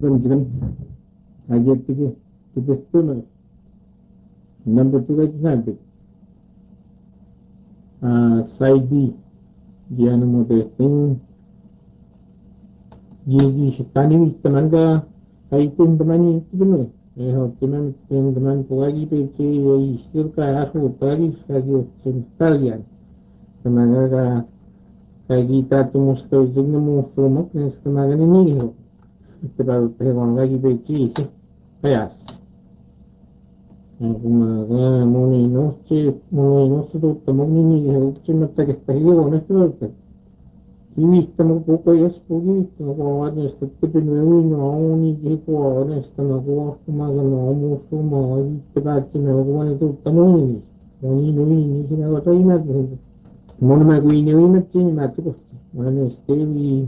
지금 자기들이 그것도 number two is not big. Side B, diyan mo testing, gigi shitani tamanga, kaitin tamani tuno. Timan taman pugagi pechi ishir ka asu utagi shagi sentagian. Tamaga kaigita tumusto jigna musto mak tamaga ni ho. Ito pagagi pechi kayas. Kumaga muni noche tutto mogni uchimata che stai io ne sto. Ivistano poco e spugito, guarda, sto tipo di ogni tipo, restano ma no, molto ma, te batti me lo vuole tutto noi, ogni noi, si ne va in mezzo. Non mi guidi in mezzo, in mezzo così, ma ne stevi,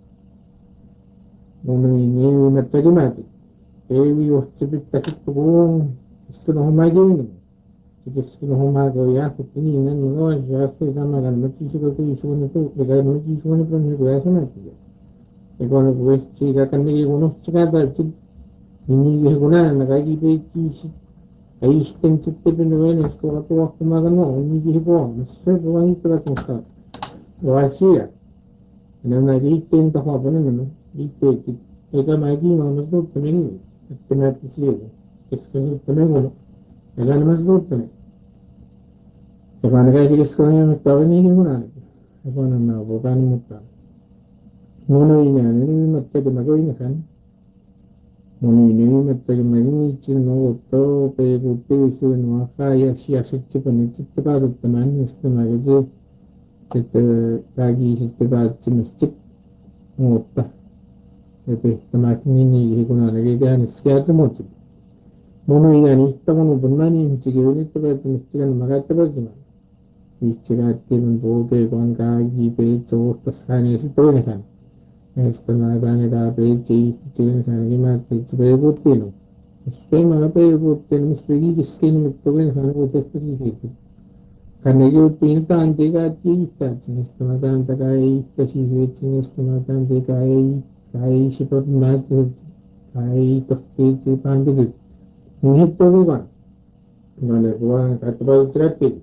non mi metto di mezzo. E io ci pitta tutto con, sono mai di Jiskin homa go ya kutini nan no ya so dama gan mati su ko isu ne to ga no ji su ne pro ne go ya so na ti e ko no go chi ga kan ne go no chi ga da chi ni ge go na na ga gi pe chi si ai sten chi te pe no ne ko to ko ma ga no ni gi go no se go ni tra ko sa wa chi ya ne na gi ten ta ho ne no gi pe chi e ga ma gi no no to te ne te na ti si e che te ne go e ga no ma to Epana isikonya mutawani ni muna. Epana na bokani mutta. Mono ina ni mutta de mago ina san. Mono ini mutta de mago ni chin no to pe butte su no aka ya shi asitchi pani chitta ka dutta man istu mago je chitta kagi chitta ka chin chip mutta. Epe tamakni ni guna na ge gan skyato mochi. Mono ina ni ittamono bunmani inchige ni to ka chin chitta magatta ba jima. Istirattiin puuteikon kaagi peitsuusta sääneesi toinenhan. Näistä mä tänne peitsi istityynhän kimätti peiputtiin. Sitten mä peiputtiin, missä viikiskin nyt toinenhan uudesta sisäisesti. Kanne juttiin tanti kaatti istätsi, mistä mä tanta kai istäsi syötsi, mistä mä tanti kai sipot määttäsit, kai tohtiitsi pantisit. Niin hitto kukaan. Kanne kukaan katsotaan trappiin.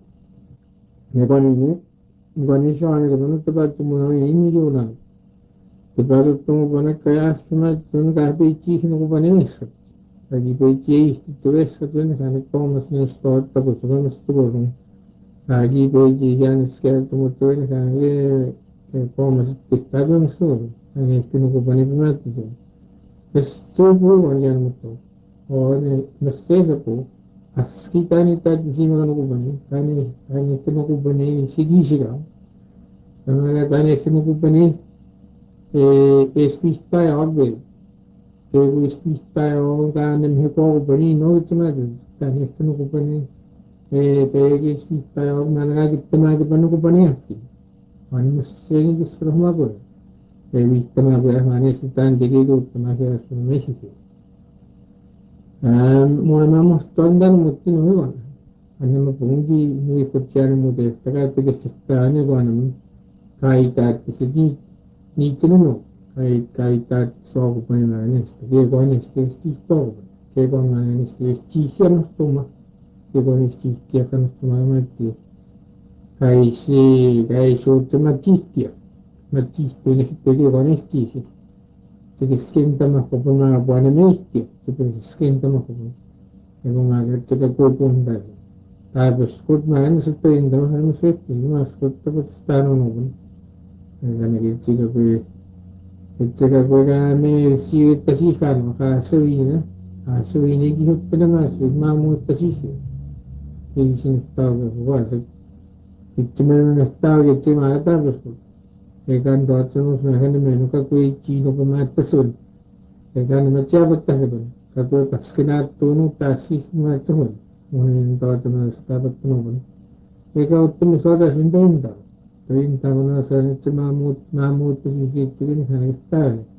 Iban siya gano'n tapat mo na ini yun. Tapat mo ba na kaya sumat sun ka pechi sino ko ba nes. Lagi pechi ito es ka tun sa nito mas na start tapos mas tulo. Lagi pechi yan skell mo to na sa ko mas pistado mas tulo. Ang sino ko ba ni pumat ito. Mas tulo ang yan mo to. O mas sesa po. Kita ni tadi si mga nukubani, kani kinukubani sigisigaw. Sa mga kani kinukubani, tayo agbe. Kaya tayo kani mihikukubani, no, itsimad, kani kinukubani, tayo managagit tamagit manukubani aski. Mani musini kiskro humagol. Tamagit mani sitan digigo tamagit asumishiki. Muna mamos tondar mutin huwa. Anima pungi nui kuchari mude taka tige sistane gwanam kai tat sigi ni chino kai tat so ko na ne ge gwan este sti sto ge gwan na ne sti sti sian stoma ge gwan sti sti kan stoma ma ti kai so tuma titia ma ti ne ge gwan sti si ge skenta ma ko na bwana me sti ge skenta ma ko ge ma ge ge ko punda Tapos kung maano sa train daw, ano sa ito, mas kung tapos tano naman. Kaya nagitsika ko kami siwit tasika, makasuwi na. Suwi na gihot ka na masuwi, mamut tasika. Kaya sinistawag ako, wasag. Itsimano na stawag, itsimano tapos ko. Kaya kanto at sunod na kanameno, kakuwi chino kumatasun. Kaya kanama tiyabat tasabon. Kakuwi pas kinatunog, tasik matsuhon. Mungkin tahu teman dapat penuh. Mereka utama suara sendiri tak. Tapi entah mana saya cuma mamut sedikit ini hanya kita.